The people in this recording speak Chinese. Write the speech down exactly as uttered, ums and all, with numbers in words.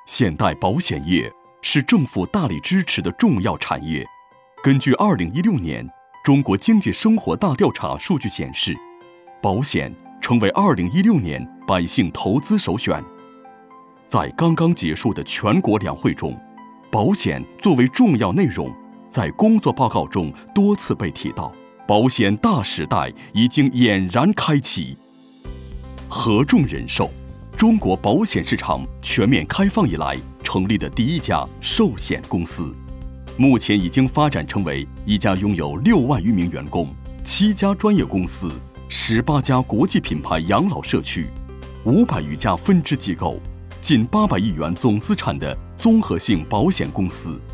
现代保险业是政府大力支持的重要产业。根据二零一六年中国经济生活大调查数据显示，保险成为二零一六年百姓投资首选。在刚刚结束的全国两会中，保险作为重要内容，在工作报告中多次被提到。保险大时代已经俨然开启。合众人寿，中国保险市场全面开放以来成立的第一家寿险公司，目前已经发展成为一家拥有六万余名员工、七家专业公司、十八家国际品牌养老社区、五百余家分支机构、近八百亿元总资产的综合性保险公司。